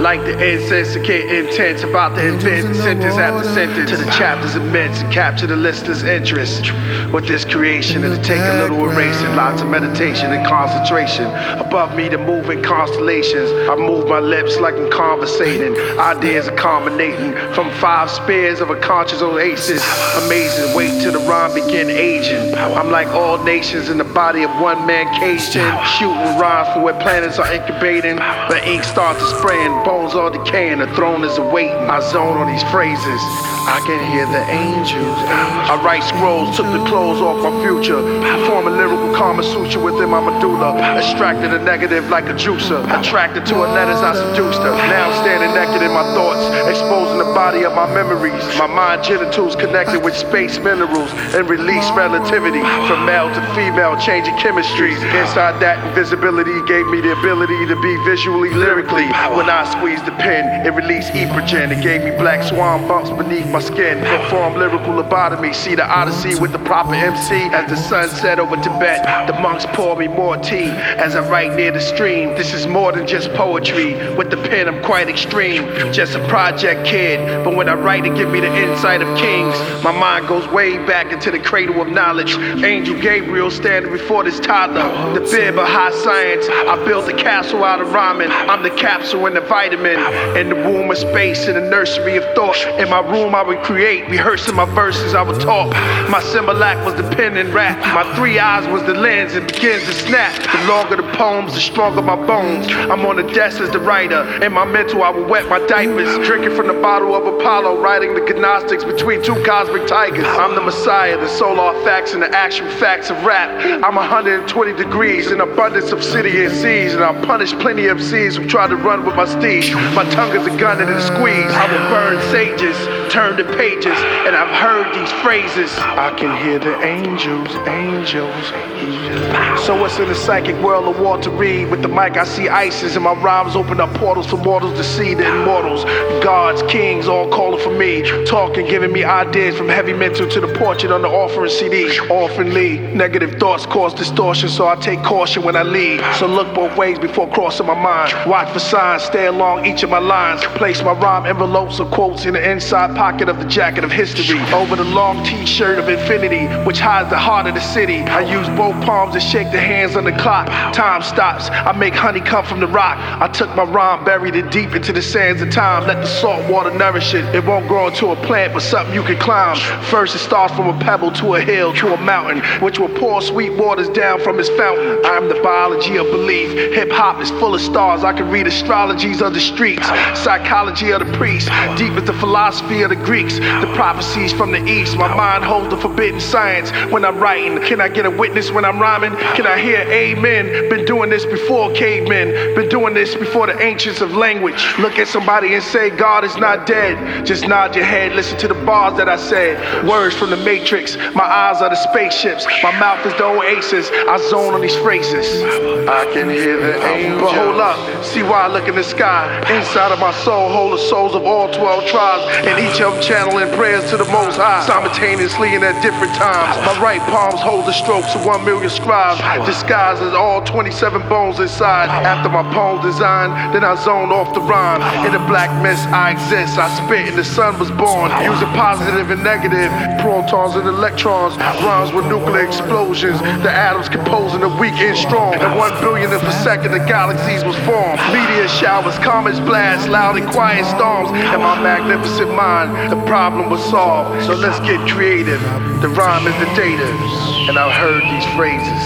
Like the incense, get intense about the invent sentence after sentence. To the chapters immense and capture the listener's interest. With this creation, it'll take a little erasing, lots of meditation and concentration. Above me, the moving constellations. I move my lips like I'm conversating. Ideas are culminating from 5 spears of a conscious oasis. Amazing, wait till the rhyme begin aging. I'm like all nations in the body of one man caged in. Shooting rhymes for where planets are incubating. The ink starts to spraying, bones are decaying. The throne is awaiting. I zone on these phrases. I can hear the angels. I write scrolls, took the clothes off my future. Perform a lyrical Kama Sutra within my medulla. Extracted a negative like a juicer. Attracted to her letters, I seduced her. Now I'm standing naked in my thoughts, exposing the body of my memories. My mind genitals connected with space minerals and release relativity. From male to female, changing chemistries. Inside that invisibility gave me the ability to be visually, lyrically. When I squeezed the pen, it released estrogen. It gave me black swan bumps beneath my skin. Perform lyrical lobotomy. See the Odyssey with the proper MC. As the sun set over Tibet, the monks pour me more tea. As I write near the stream, this is more than just poetry. With the pen, I'm quite extreme. Just a project kid. But when I write, it gives me the insight of kings. My mind goes way back into the cradle of knowledge. Angel Gabriel standing before this toddler. The bib of high science. I built a castle out of rhyming. I'm the capsule and the vitamin. In the womb of space, in the nursery of thought. In my room, I would create, rehearsing my verses, I would talk. My symbol act was the pen and rap. My 3 eyes was the lens, it begins to snap. The longer the poems, the stronger my bones. I'm on the desk as the writer. In my mental, I would wet my diapers. Drinking from the bottle of Apollo, writing the gnostics between 2 cosmic tigers. I'm the messiah, the solar facts and the actual facts of rap. I'm 120 degrees, an abundance of city and seas. And I'll punish plenty of seas who try to run with my steed. My tongue is a gun and a squeeze. I will burn sages, turn the pages, and I've heard these phrases. I can hear the angels, angels, angels. So what's in the psychic world of Walter Reed? With the mic I see ISIS and my rhymes open up portals for mortals to see the immortals. Gods, kings, all calling for me. Talking, giving me ideas from heavy mental to the portrait on the offering CD. Orphanly, negative thoughts cause distortion, so I take caution when I lead. So look both ways before crossing my mind. Watch for signs, stay along each of my lines. Place my rhyme envelopes or quotes in the inside pocket of the jacket of history. Over the long t-shirt of infinity, which hides the heart of the city. I use both palms to shake the hands on the clock. Time stops, I make honey come from the rock. I took my rhyme, buried it deep into the sands of time. Let the salt water nourish it. It won't grow into a plant, but something you can climb. First it starts from a pebble to a hill to a mountain, which will pour sweet waters down from its fountain. I'm the biology of belief. Hip-hop is full of stars. I can read astrologies of the streets, psychology of the priests, deep as the philosophy of the Greeks, the prophecies from the east. My mind holds the forbidden science when I'm writing. Can I get a witness when I'm rhyming? Can I hear amen? Been doing this before cavemen, been doing this before the ancients of language. Look at somebody and say God is not dead. Just nod your head, listen to the bars that I said. Words from the matrix, my eyes are the spaceships, my mouth is the oasis. I zone on these phrases. I can hear the angels. But hold up, see why I look in the sky. Inside of my soul hold the souls of all 12 tribes, and each of them channeling prayers to the Most High, simultaneously and at different times. My right palms hold the strokes of 1 million scribes, disguised as all 27 bones inside. After my poems designed, then I zoned off the rhyme. In the black mist I exist, I spit and the sun was born, using positive and negative, protons and electrons, rhymes with nuclear explosions, the atoms composing the weak and strong. At 1 billionth of a second the galaxies was formed. Meteor showers, comets blast, loud and quiet storms. In my magnificent mind, the problem was solved. So let's get creative. The rhyme is the data, and I've heard these phrases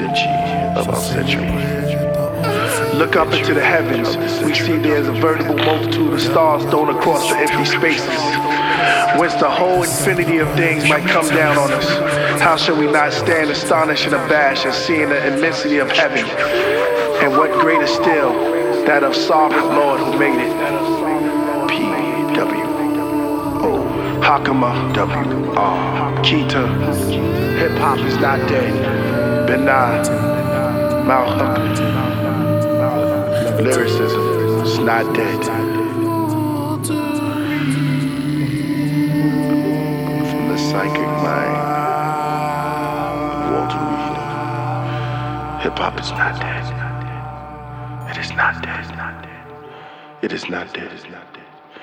about centuries. Look up into the heavens, we see there's a veritable multitude of stars thrown across the empty spaces, whence the whole infinity of things might come down on us. How shall we not stand astonished and abashed at seeing the immensity of heaven? And what greater still, that of sovereign Lord who made it. P.W.O. Hakama W.R. Kita. Hip-hop is not dead. Benai. Malhub. Lyricism is not dead. From the psychic mind of Walter Reed. Hip-hop is not dead. It is not dead. It is not dead.